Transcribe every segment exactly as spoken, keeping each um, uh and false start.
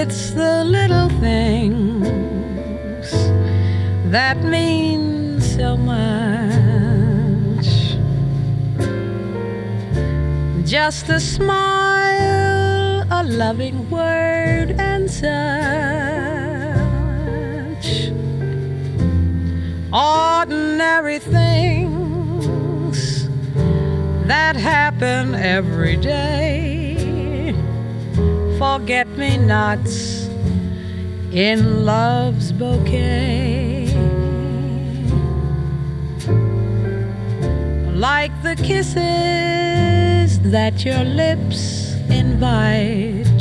It's the little things that mean so much. Just a smile, a loving word, and such. Ordinary things that happen every day. Forget-me-nots in love's bouquet. Like the kisses that your lips invite,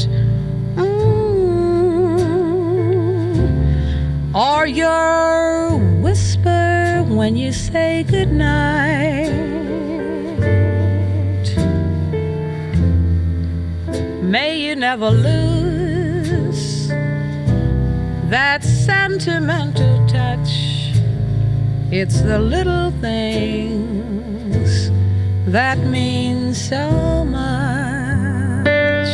mm, or your whisper when you say goodnight. May you never lose that sentimental touch. It's the little things that mean so much.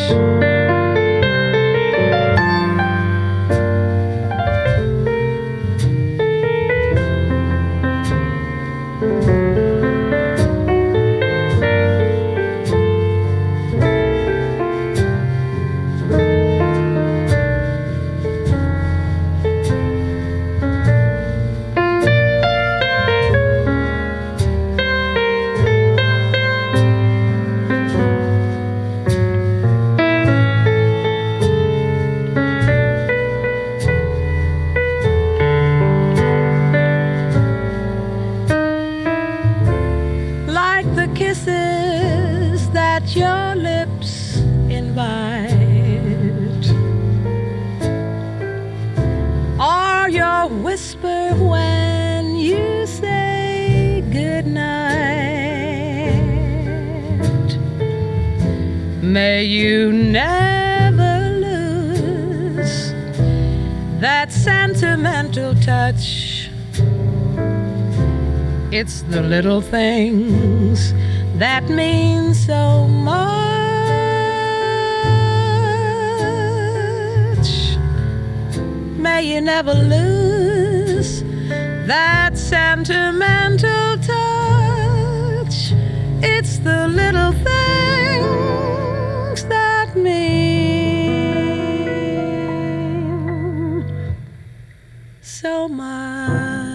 Kisses that your lips invite, or your whisper when you say goodnight. May you never lose that sentimental touch. It's the little things that mean so much. May you never lose that sentimental touch. It's the little things that mean so much.